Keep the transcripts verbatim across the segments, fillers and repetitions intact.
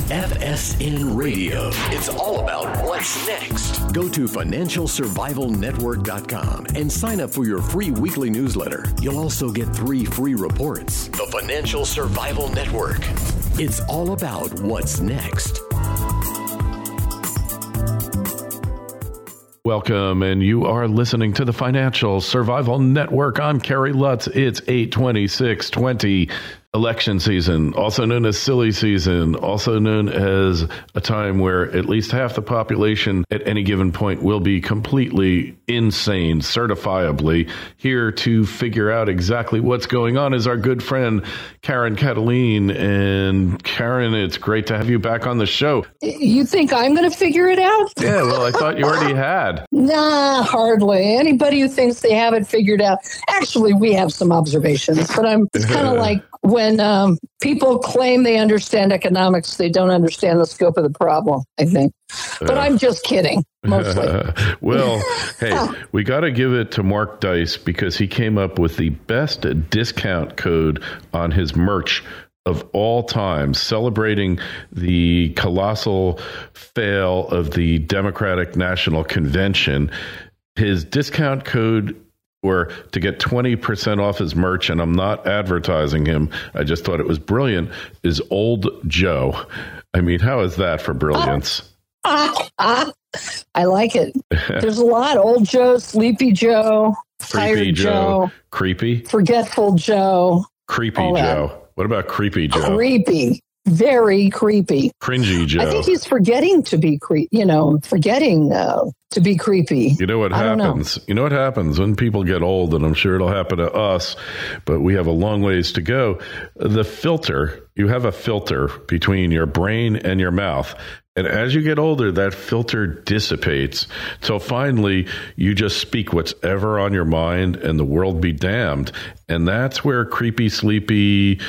F S N Radio. It's all about what's next. Go to financial survival network dot com and sign up for your free weekly newsletter. You'll also get three free reports. The Financial Survival Network. It's all about what's next. Welcome, and you are listening to the Financial Survival Network. I'm Kerry Lutz. It's eight twenty-six twenty, election season, also known as silly season, also known as a time where at least half the population at any given point will be completely insane, certifiably. Here to figure out exactly what's going on is our good friend, Karen Kataline. And Karen, it's great to have you back on the show. You think I'm going to figure it out? Yeah, well, I thought you already had. Nah, hardly. Anybody who thinks they have it figured out. Actually, we have some observations, but I'm it's kind of like when um, people claim they understand economics, they don't understand the scope of the problem, I think. But uh, I'm just kidding, mostly. Well, hey, we got to give it to Mark Dice because he came up with the best discount code on his merch of all time, celebrating the colossal fail of the Democratic National Convention. His discount code or to get twenty percent off his merch, and I'm not advertising him, I just thought it was brilliant, is Old Joe. I mean, how is that for brilliance? Ah, ah, I like it. There's a lot. Old Joe, Sleepy Joe, Creepy Tired Joe, Joe, Creepy, Forgetful Joe. Creepy Joe. That. What about Creepy Joe? Creepy. Very creepy. Cringy Joe. I think he's forgetting to be creepy, you know, forgetting uh, to be creepy. You know what happens? Know. You know what happens when people get old, and I'm sure it'll happen to us, but we have a long ways to go. The filter, you have a filter between your brain and your mouth. And as you get older, that filter dissipates. So finally, you just speak what's ever on your mind and the world be damned. And that's where creepy, sleepy,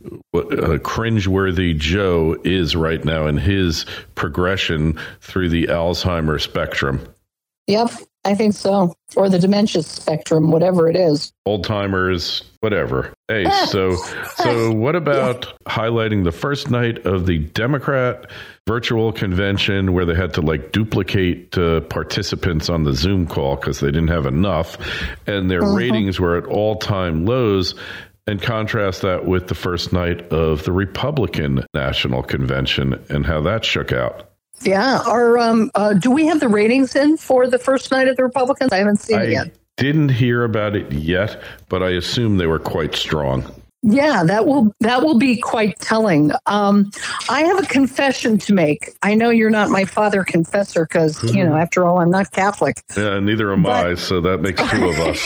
uh, cringeworthy Joe is right now in his progression through the Alzheimer's spectrum. Yep, I think so. Or the dementia spectrum, whatever it is. Old timers, whatever. Hey, so so what about yeah. highlighting the first night of the Democrat virtual convention where they had to like duplicate uh, participants on the Zoom call because they didn't have enough, and their uh-huh. ratings were at all-time lows, and contrast that with the first night of the Republican National Convention and how that shook out. Yeah. Our, um, uh, do we have the ratings in for the first night of the Republicans? I haven't seen I it yet. Didn't hear about it yet, but I assume they were quite strong. Yeah, that will that will be quite telling. Um, I have a confession to make. I know you're not my father confessor because, mm-hmm. you know, after all, I'm not Catholic. Yeah, neither am but... I, so that makes two of us.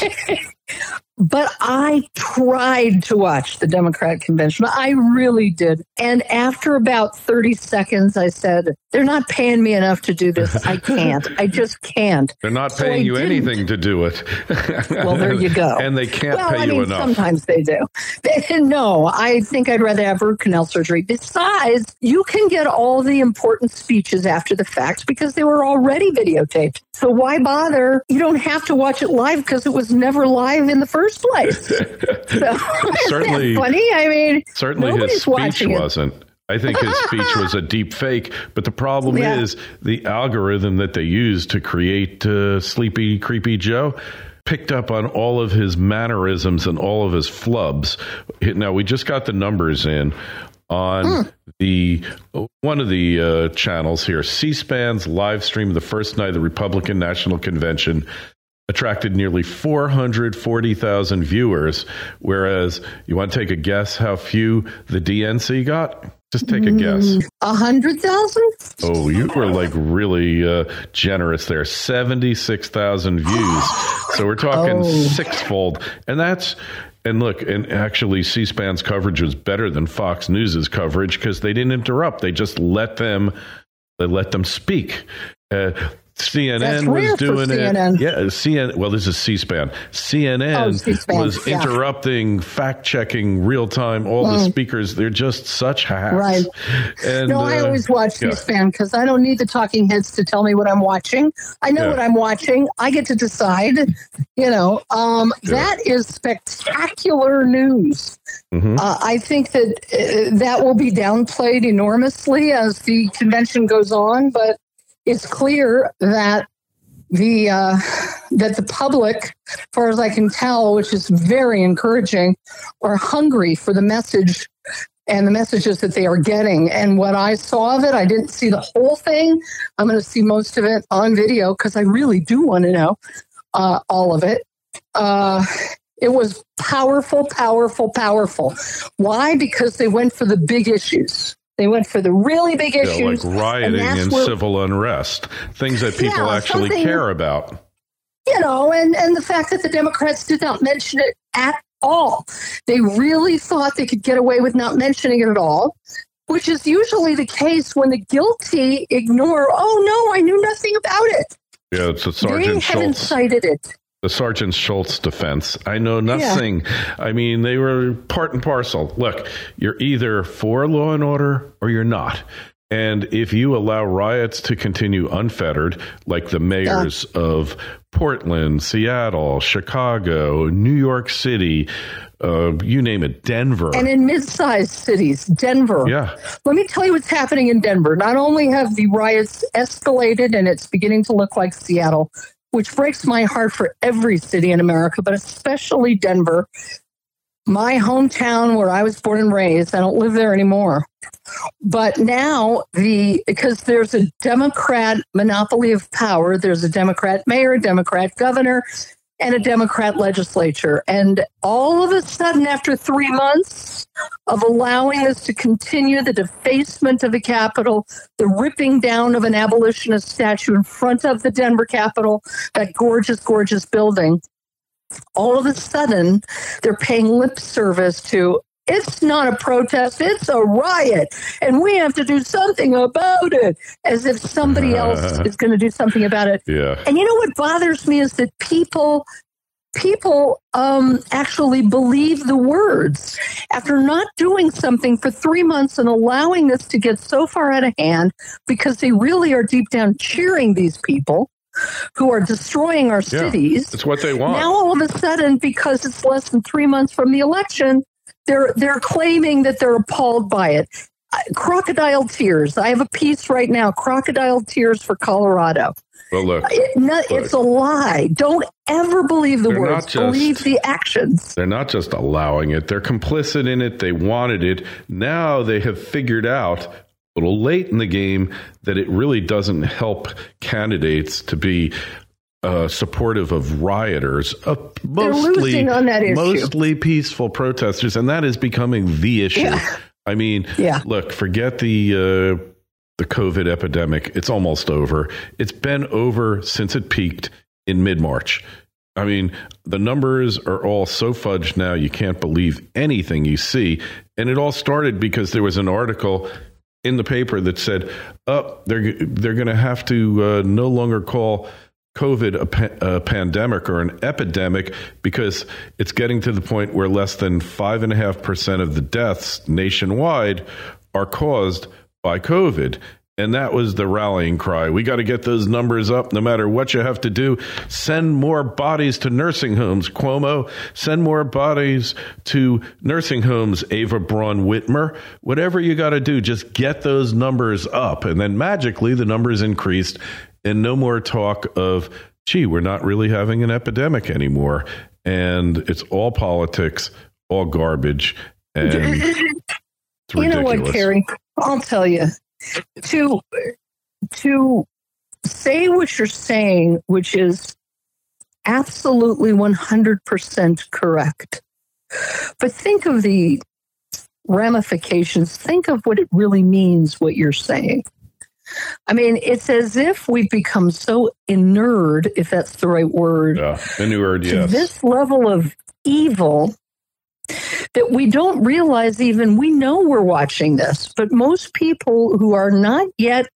But I tried to watch the Democratic convention. I really did. And after about thirty seconds, I said, they're not paying me enough to do this. I can't. I just can't. They're not so paying I you didn't. anything to do it. Well, there you go. And they can't well, pay I you mean, enough. Sometimes they do. They, no, I think I'd rather have root canal surgery. Besides, you can get all the important speeches after the fact because they were already videotaped. So why bother? You don't have to watch it live because it was never live in the first place. So, certainly funny. I mean, certainly his speech wasn't. It. I think his speech was a deep fake. But the problem yeah. is the algorithm that they used to create uh, Sleepy, Creepy Joe picked up on all of his mannerisms and all of his flubs. Now, we just got the numbers in on mm. the one of the uh, channels here. C-SPAN's live stream of the first night of the Republican National Convention attracted nearly four hundred forty thousand viewers, whereas you want to take a guess how few the D N C got? Just take a guess. A hundred thousand? Oh, you were like really uh, generous there. seventy-six thousand views. So we're talking oh. sixfold. And that's, and look, and actually C-SPAN's coverage was better than Fox News's coverage because they didn't interrupt. They just let them, they let them speak. Uh, C N N That's was rare for doing C N N. it. Yeah, C N N. Well, this is C-SPAN. C N N Oh, C-SPAN, was yeah. interrupting, fact-checking, real-time. All mm. the speakers, they're just such hacks. Right. And, no, I uh, always watch yeah. C-SPAN because I don't need the talking heads to tell me what I'm watching. I know yeah. what I'm watching. I get to decide. You know, um, yeah. that is spectacular news. Mm-hmm. Uh, I think that uh, that will be downplayed enormously as the convention goes on, but it's clear that the uh, that the public, as far as I can tell, which is very encouraging, are hungry for the message and the messages that they are getting. And what I saw of it, I didn't see the whole thing. I'm going to see most of it on video because I really do want to know uh, all of it. Uh, it was powerful, powerful, powerful. Why? Because they went for the big issues. They went for the really big issues. Yeah, like rioting and, and where, civil unrest, things that people yeah, actually care about. You know, and, and the fact that the Democrats did not mention it at all. They really thought they could get away with not mentioning it at all, which is usually the case when the guilty ignore, oh, no, I knew nothing about it. Yeah, it's a Sergeant They haven't Schultz. cited it. The Sergeant Schultz defense. I know nothing. Yeah. I mean, they were part and parcel. Look, you're either for law and order or you're not. And if you allow riots to continue unfettered, like the mayors yeah. of Portland, Seattle, Chicago, New York City, uh, you name it, Denver. And in mid-sized cities, Denver. Yeah. Let me tell you what's happening in Denver. Not only have the riots escalated and it's beginning to look like Seattle, which breaks my heart for every city in America, but especially Denver, my hometown where I was born and raised. I don't live there anymore. But now, the because there's a Democrat monopoly of power, there's a Democrat mayor, Democrat governor, and a Democrat legislature. And all of a sudden, after three months of allowing this to continue, the defacement of the Capitol, the ripping down of an abolitionist statue in front of the Denver Capitol, that gorgeous, gorgeous building, all of a sudden, they're paying lip service to, it's not a protest, it's a riot, and we have to do something about it, as if somebody else is going to do something about it. Yeah. And you know what bothers me is that people people um, actually believe the words. After not doing something for three months and allowing this to get so far out of hand, because they really are deep down cheering these people who are destroying our yeah, cities. It's what they want. Now, all of a sudden, because it's less than three months from the election, they're they're claiming that they're appalled by it. Uh, crocodile tears. I have a piece right now, Crocodile Tears for Colorado. Well, look, it, no, look, it's a lie. Don't ever believe the words. Just, believe the actions. They're not just allowing it. They're complicit in it. They wanted it. Now they have figured out, a little late in the game, that it really doesn't help candidates to be uh, supportive of rioters, uh, mostly, on that issue. mostly peaceful protesters. And that is becoming the issue. Yeah. I mean, yeah. look, forget the... Uh, The COVID epidemic, it's almost over. It's been over since it peaked in mid-March. I mean, the numbers are all so fudged now, you can't believe anything you see. And it all started because there was an article in the paper that said, oh, they're, they're going to have to uh, no longer call COVID a, pa- a pandemic or an epidemic because it's getting to the point where less than five point five percent of the deaths nationwide are caused by COVID. And that was the rallying cry. We got to get those numbers up no matter what you have to do. Send more bodies to nursing homes, Cuomo. Send more bodies to nursing homes, Ava Braun Whitmer. Whatever you got to do, just get those numbers up. And then magically the numbers increased and no more talk of, gee, we're not really having an epidemic anymore. And it's all politics, all garbage. And it's ridiculous. You know what, Carrie? I'll tell you, to to say what you're saying, which is absolutely one hundred percent correct, but think of the ramifications. Think of what it really means, what you're saying. I mean, it's as if we've become so inured, if that's the right word, yeah, inured, to yes. this level of evil that we don't realize even we know we're watching this, but most people who are not yet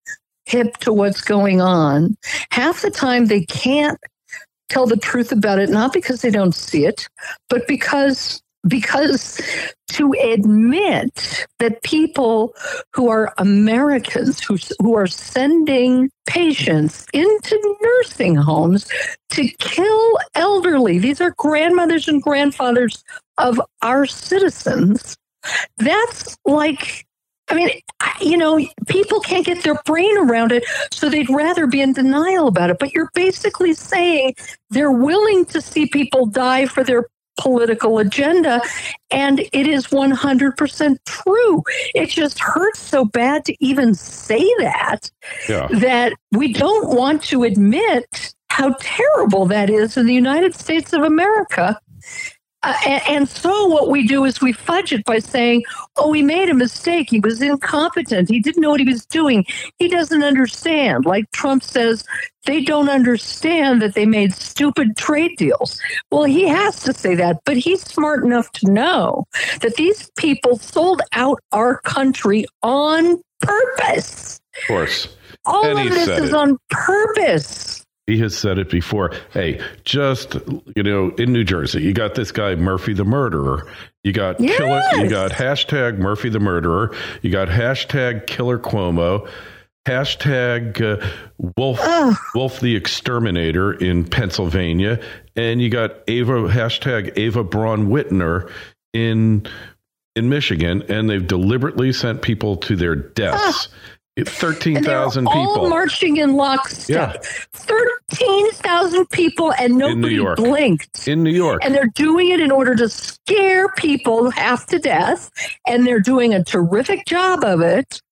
hip to what's going on. Half the time they can't tell the truth about it, not because they don't see it, but because because to admit that people who are Americans, who, who are sending patients into nursing homes to kill elderly, these are grandmothers and grandfathers of our citizens, that's like, I mean, you know, people can't get their brain around it, so they'd rather be in denial about it. But you're basically saying they're willing to see people die for their political agenda, and it is one hundred percent true. It just hurts so bad to even say that, yeah. that we don't want to admit how terrible that is in the United States of America. Uh, and, and so what we do is we fudge it by saying, oh, he made a mistake. He was incompetent. He didn't know what he was doing. He doesn't understand. Like Trump says, they don't understand that they made stupid trade deals. Well, he has to say that, but he's smart enough to know that these people sold out our country on purpose. Of course. All and of this is it. on purpose. He has said it before. Hey, just, you know, in New Jersey, you got this guy, Murphy the Murderer. You got yes. killer, you got hashtag Murphy the Murderer. You got hashtag Killer Cuomo. Hashtag uh, Wolf, Wolf the Exterminator in Pennsylvania. And you got Ava, hashtag Ava Braun Whitner in, in Michigan. And they've deliberately sent people to their deaths. Ah. thirteen thousand people. All marching in lockstep. Yeah. thirteen thousand people, and nobody blinked. In New York. And they're doing it in order to scare people half to death, and they're doing a terrific job of it.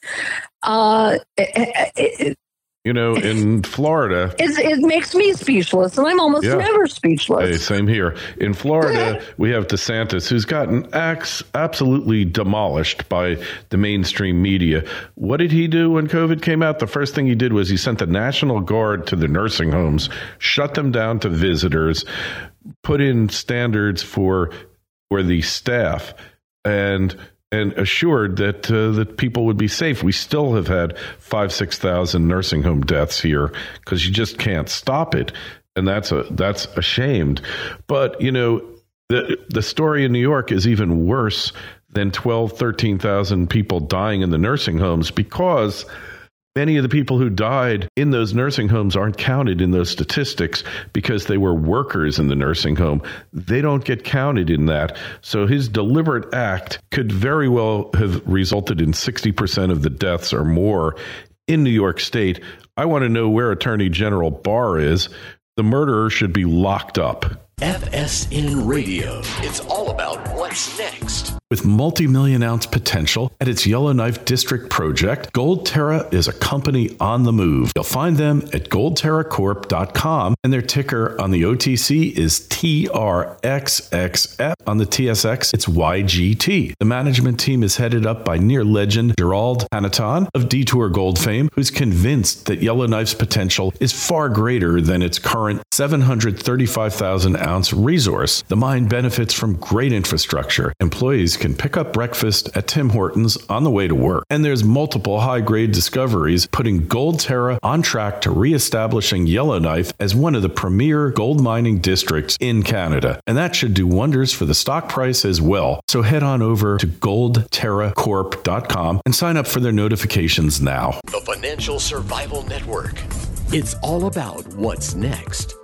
Uh, it, it, you know, in Florida. It, it makes me speechless, and I'm almost yeah. never speechless. Hey, same here. In Florida, we have DeSantis, who's gotten ax- absolutely demolished by the mainstream media. What did he do when COVID came out? The first thing he did was he sent the National Guard to the nursing homes, shut them down to visitors, put in standards for, for the staff, and... and assured that uh, that people would be safe. We still have had five, six thousand nursing home deaths here because you just can't stop it, and that's a that's ashamed. But you know, the the story in New York is even worse than twelve, thirteen thousand people dying in the nursing homes, because many of the people who died in those nursing homes aren't counted in those statistics because they were workers in the nursing home. They don't get counted in that. So his deliberate act could very well have resulted in sixty percent of the deaths or more in New York State. I want to know where Attorney General Barr is. The murderer should be locked up. F S N Radio. It's all about what's next. With multi-million ounce potential at its Yellowknife District project, Gold Terra is a company on the move. You'll find them at gold terra corp dot com, and their ticker on the O T C is T R X X F. On the T S X, it's Y G T. The management team is headed up by near legend Gerald Hanaton of Detour Gold fame, who's convinced that Yellowknife's potential is far greater than its current seven hundred thirty-five thousand ounce resource. The mine benefits from great infrastructure. Employees can pick up breakfast at Tim Hortons on the way to work. And there's multiple high-grade discoveries, putting Gold Terra on track to reestablishing Yellowknife as one of the premier gold mining districts in Canada. And that should do wonders for the stock price as well. So head on over to gold terra corp dot com and sign up for their notifications now. The Financial Survival Network. It's all about what's next.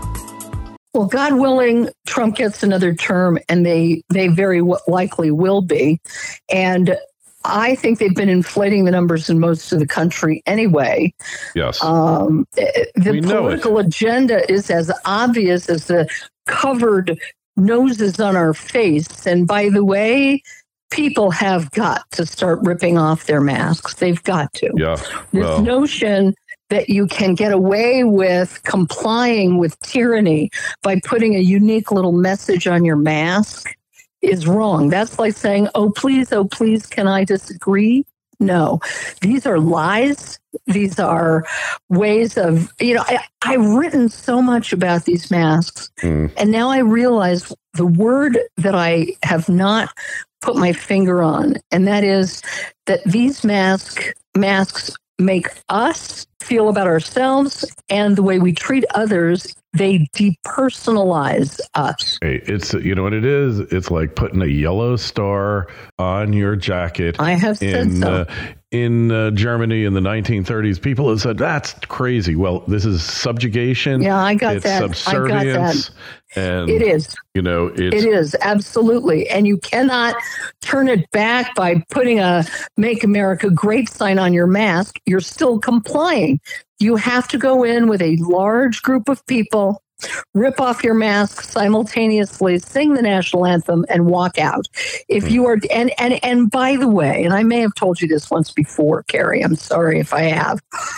Well, God willing, Trump gets another term, and they they very w- likely will be. And I think they've been inflating the numbers in most of the country anyway. Yes. Um, the we political agenda is as obvious as the covered noses on our face. And by the way, people have got to start ripping off their masks. They've got to. Yeah. This well. notion that you can get away with complying with tyranny by putting a unique little message on your mask is wrong. That's like saying, oh, please, oh, please, can I disagree? No, these are lies. These are ways of, you know, I, I've written so much about these masks, mm. and now I realize the word that I have not put my finger on, and that is that these mask, masks make us feel about ourselves and the way we treat others. They depersonalize us. Hey, it's, you know what it is? It's like putting a yellow star on your jacket. I have said in, so. Uh, in uh, Germany in the nineteen thirties, people have said, that's crazy. Well, this is subjugation. Yeah, I got it's that. Subservience, I got that. And, it is. You know, it's, it is, absolutely. And you cannot turn it back by putting a Make America Great sign on your mask. You're still complying. You have to go in with a large group of people, rip off your mask simultaneously, sing the national anthem, and walk out. If you are, and and and by the way, and I may have told you this once before, Carrie, I'm sorry if I have,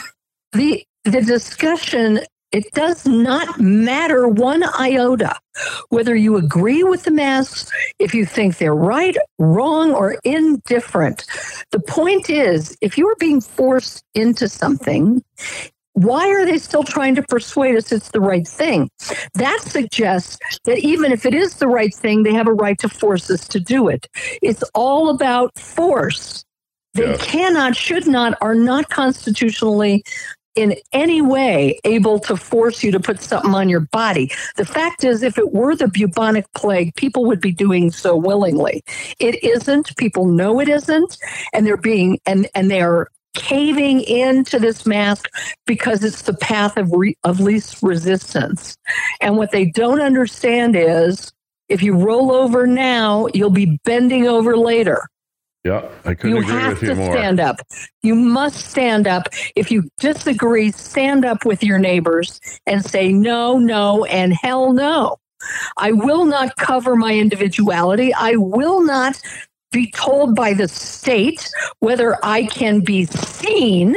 the the discussion, it does not matter one iota whether you agree with the masks, if you think they're right, wrong, or indifferent. The point is, if you are being forced into something, why are they still trying to persuade us it's the right thing? That suggests that even if it is the right thing, they have a right to force us to do it. It's all about force. They yeah. cannot, should not, are not constitutionally in any way able to force you to put something on your body. The fact is, if it were the bubonic plague, people would be doing so willingly. It isn't. People know it isn't, and they're being and and they are caving into this mask because it's the path of re, of least resistance. And what they don't understand is, if you roll over now, you'll be bending over later. Yeah, I couldn't you agree with you more. You have to stand up. You must stand up. If you disagree, stand up with your neighbors and say no, no, and hell no. I will not cover my individuality. I will not be told by the state whether I can be seen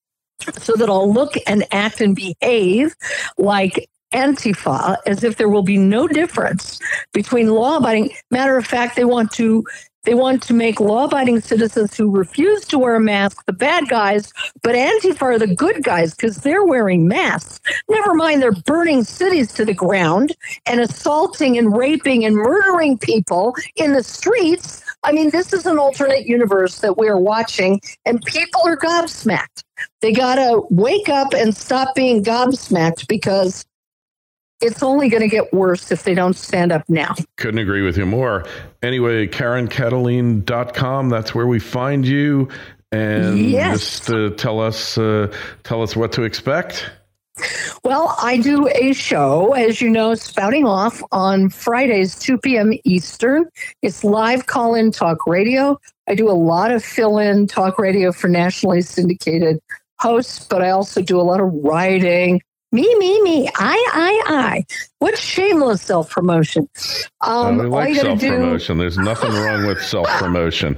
so that I'll look and act and behave like Antifa, as if there will be no difference between law-abiding. Matter of fact, they want to They want to make law-abiding citizens who refuse to wear a mask the bad guys, but Antifa are the good guys because they're wearing masks. Never mind, they're burning cities to the ground and assaulting and raping and murdering people in the streets. I mean, this is an alternate universe that we're watching, and people are gobsmacked. They got to wake up and stop being gobsmacked, because it's only going to get worse if they don't stand up now. Couldn't agree with you more. Anyway, Karen Kataline dot com, that's where we find you. And yes. just uh, tell us uh, tell us what to expect. Well, I do a show, as you know, Spouting Off on Fridays, two p.m. Eastern. It's live call-in talk radio. I do a lot of fill-in talk radio for nationally syndicated hosts, but I also do a lot of writing. Me, me, me, I, I, I. What shameless self-promotion. Um, uh, we like self-promotion. Do... There's nothing wrong with self-promotion.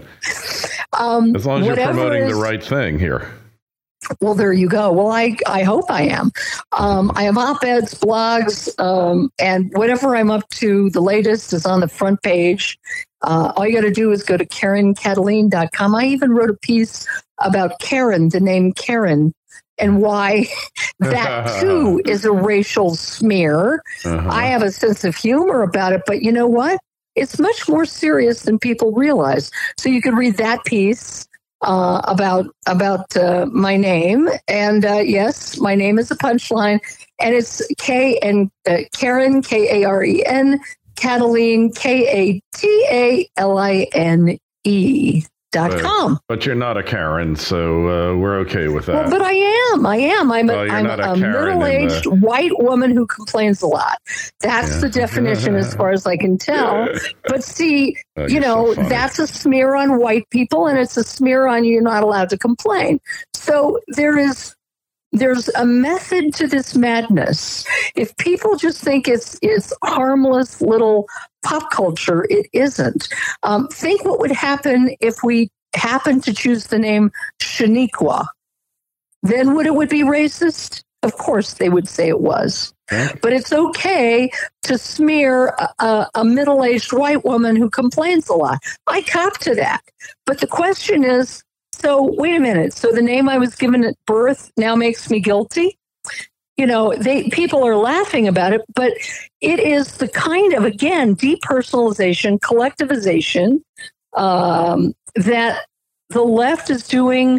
Um, as long as you're promoting is... the right thing here. Well, there you go. Well, I, I hope I am. Um, I have op-eds, blogs, um, and whatever I'm up to, the latest is on the front page. Uh, all you got to do is go to Karen Kataline dot com. I even wrote a piece about Karen, the name Karen, and why that, too, is a racial smear. Uh-huh. I have a sense of humor about it, but you know what? It's much more serious than people realize. So you can read that piece uh, about about uh, my name. And uh, yes, my name is a punchline. And it's K and uh, Karen, K A R E N, Kataline, K A T A L I N E. Dot com. But, but you're not a Karen, so uh, we're okay with that. Well, but I am. I am. I'm a, well, I'm a, a middle-aged the... white woman who complains a lot. That's yeah. the definition as far as I can tell. But see, oh, you know, so that's a smear on white people, and it's a smear on you're not allowed to complain. So there is there's a method to this madness. If people just think it's it's harmless little pop culture, it isn't. Um, think what would happen if we happened to choose the name Shaniqua. Then would it would be racist? Of course they would say it was. Okay. But it's okay to smear a, a, a middle-aged white woman who complains a lot. I cop to that. But the question is, so wait a minute. So the name I was given at birth now makes me guilty? You know, they people are laughing about it, but it is the kind of, again, depersonalization, collectivization um, that the left is doing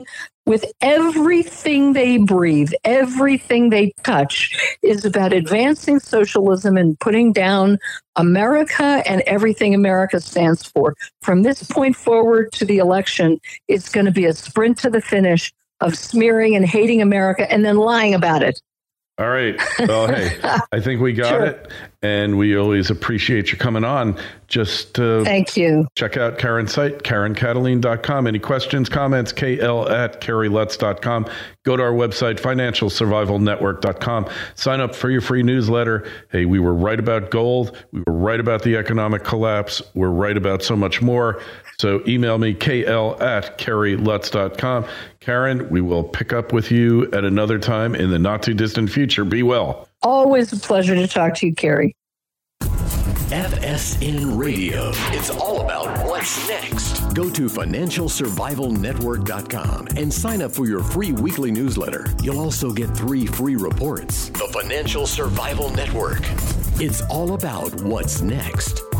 with everything they breathe, everything they touch is about advancing socialism and putting down America and everything America stands for. From this point forward to the election, it's going to be a sprint to the finish of smearing and hating America and then lying about it. All right. Well, hey, I think we got sure. it. And we always appreciate you coming on. Just uh, Thank you. Check out Karen's site, karen kataline dot com. Any questions, comments, kl at kerry lutz dot com. Go to our website, financial survival network dot com. Sign up for your free newsletter. Hey, we were right about gold. We were right about the economic collapse. We're right about so much more. So email me, kl at kerry lutz dot com. Karen, we will pick up with you at another time in the not too distant future. Be well. Always a pleasure to talk to you, Kerry. F S N Radio. It's all about what's next. Go to financial survival network dot com and sign up for your free weekly newsletter. You'll also get three free reports. The Financial Survival Network. It's all about what's next.